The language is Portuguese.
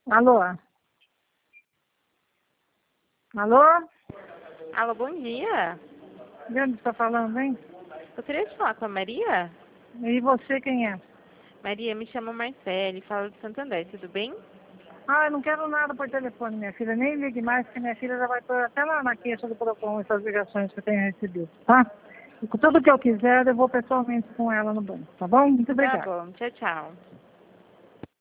Alô? Alô? Alô, bom dia. De onde está falando, hein? Gostaria de falar com a Maria? E você quem é? Maria, me chamo Marcele, falo de Santo André, tudo bem? Ah, eu não quero nada por telefone, minha filha. Nem ligue mais, porque minha filha já vai pôr até lá na queixa do PROCON essas ligações que eu tenho recebido, tá? E com tudo que eu quiser, eu vou pessoalmente com ela no banco, tá bom? Muito Tá obrigada. bom, tchau, tchau.